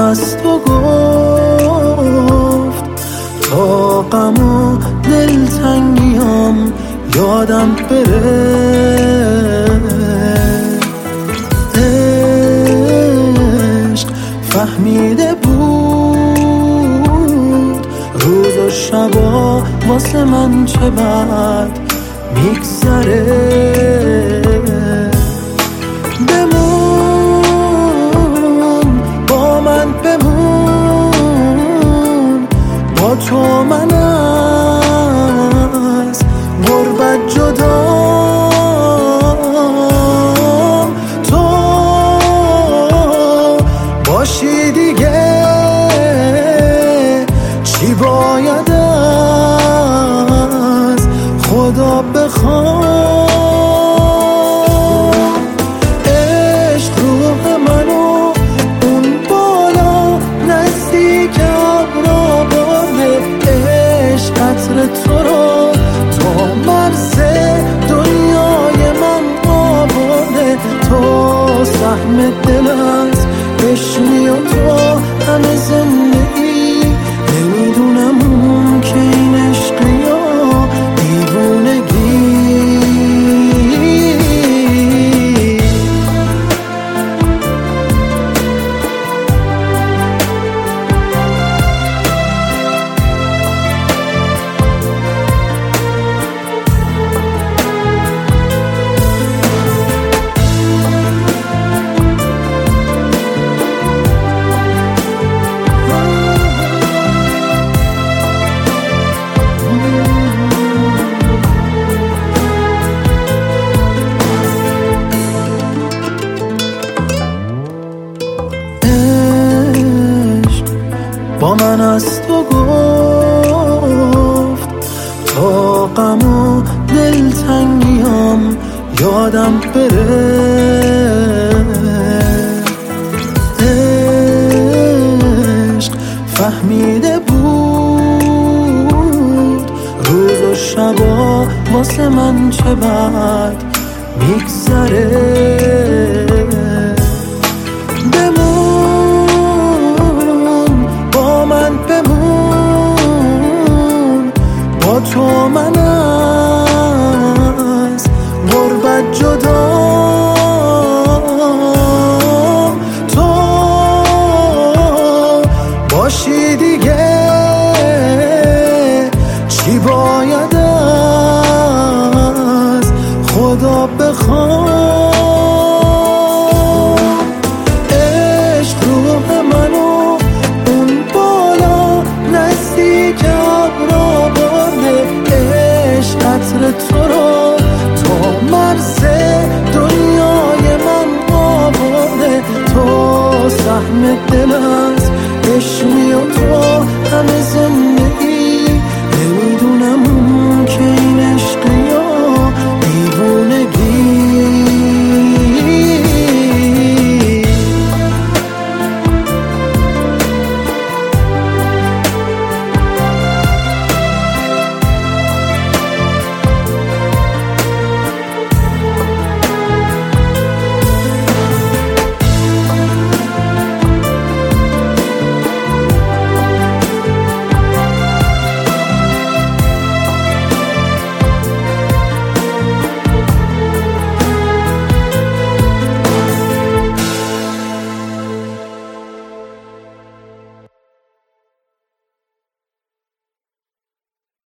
از تو گفت تا غم و دلتنگیم یادم بره. عشق فهمیده بود روز و شبا واسه من چه بد میگذره. بمون با من، بمون با تو، من از غربت جدام. تو باشی دیگه چی باید از خدا بخوام. عشق روح منو اون بالا نزدیکم را برده. عشق عطر تو رو تا مرز دنیای من آورده. تو سهم دل است بشنی و تو همه زندگی. نمیدونم که این عشق یا دیوونگی. با من از تو گفت تا غم و دلتنگیم یادم بره. عشق فهمیده بود روز و شبا واسه من چه بد میگذره. تو من از غربت جدام. تو باشی دیگه چی باید از خدا